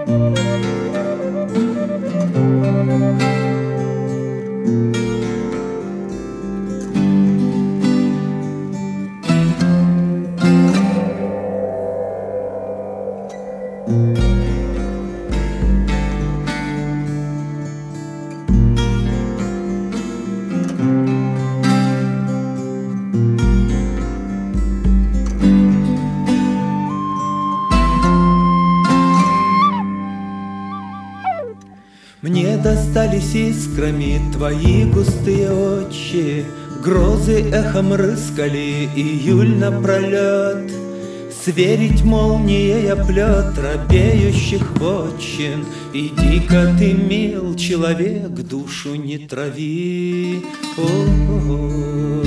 Мне достались искрами твои густые очи, грозы эхом рыскали июль напролет. Сверить молнией оплет робеющих вотчин, иди-ка ты, мил человек, душу не трави. О-о-о.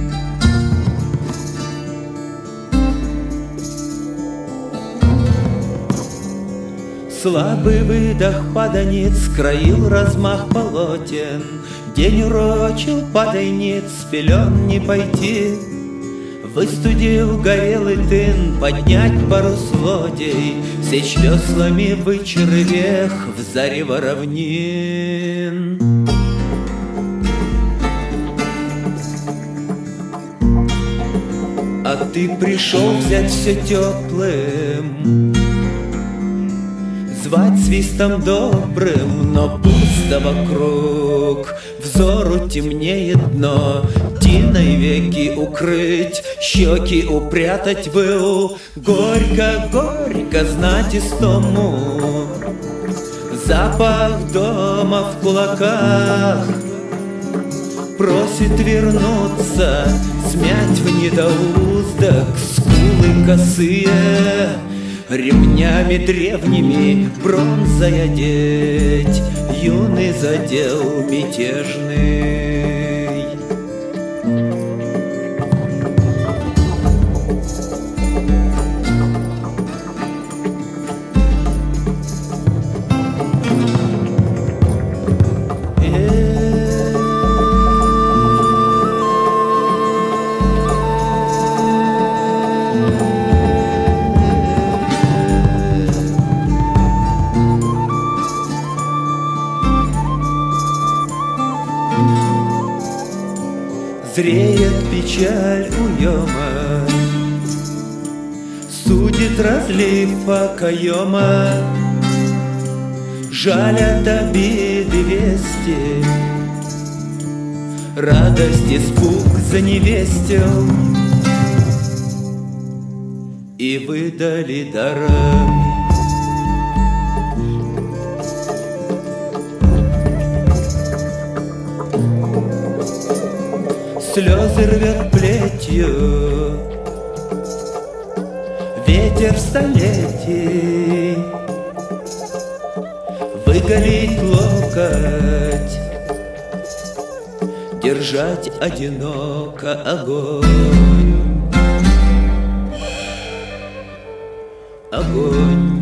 Слабый выдох паданиц скроил размах полотен, день урочил, падай ниц, с пелен не пойти. Выстудил горелый тын, поднять парус лодей, сечь веслами вычеры вех в зарево равнин. А ты пришел взять все теплым, звать свистом добрым, но пусто вокруг. Взору темнеет дно, тиной веки укрыть, щеки упрятать в ил. Горько, горько знать истому, запах дома в кулаках просит вернуться, смять в недоуздок скулы косые. Ремнями древними бронзой одеть юный задел мятежный. Зреет печаль уема, судит разлив окоема. Жалят обиды вести, радость испуг заневестил, и выдали даром. Слезы рвет плетью ветер столетий, выголить локоть, держать одиноко огонь. Огонь.